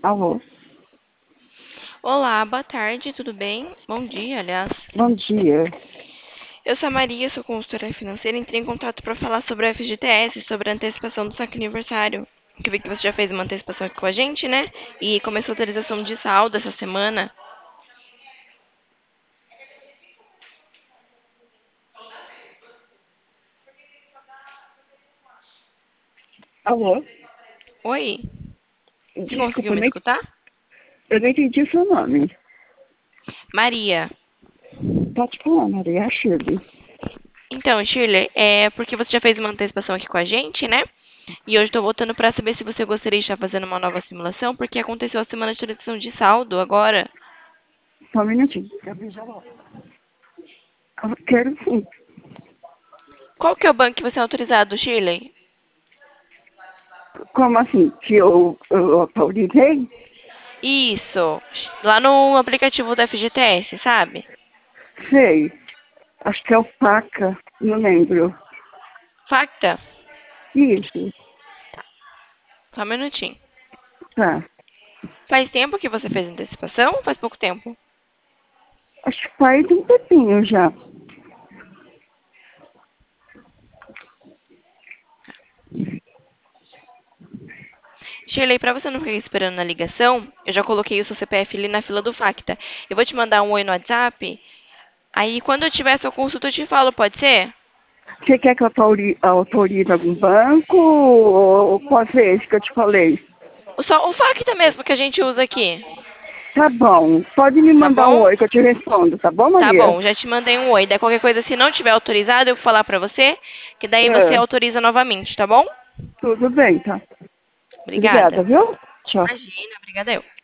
Alô, Olá, boa tarde, tudo bem? Bom dia, aliás. bom dia. Eu sou a Maria, sou consultora financeira. Entrei em contato para falar sobre o FGTS, sobre a antecipação do saque aniversário. Que eu vi que você já fez uma antecipação aqui com a gente, né? E começou a atualização de saldo essa semana. Alô, Oi, você conseguiu desculpa, me escutar? eu não entendi o seu nome. Maria. Pode falar, Maria, a Shirley. Então, Shirley, é porque você já fez uma antecipação aqui com a gente, né? E hoje estou voltando para saber se você gostaria de estar fazendo uma nova simulação, porque aconteceu a semana de atualização de saldo agora. Só um minutinho. Gabi, já volto. Eu quero sim. Qual que é o banco que você é autorizado, Shirley? Como assim? Que eu autorizei? Isso. Lá no aplicativo da FGTS, sabe? Sei. Acho que é o Paca, não lembro. Facta? Isso, Só um minutinho. tá. Faz tempo que você fez antecipação ou faz pouco tempo? Acho que faz um tempinho já. Shirley, pra você não ficar esperando na ligação, eu já coloquei o seu CPF ali na fila do Facta. Eu vou te mandar um oi no WhatsApp. Aí, quando eu tiver sua consulta, eu te falo, pode ser? Você quer que eu autorize algum banco ou pode ser esse que eu te falei? Só o Facta mesmo que a gente usa aqui. Tá bom. Pode me Tá mandar um bom? oi que eu te respondo, tá bom, Tá Maria? bom, já te mandei um oi. Daí qualquer coisa, se não tiver autorizado, eu vou falar pra você, que daí você É, autoriza novamente, tá bom? tudo bem, tá? Obrigada. Obrigada, viu? Tchau. Imagina, obrigada eu.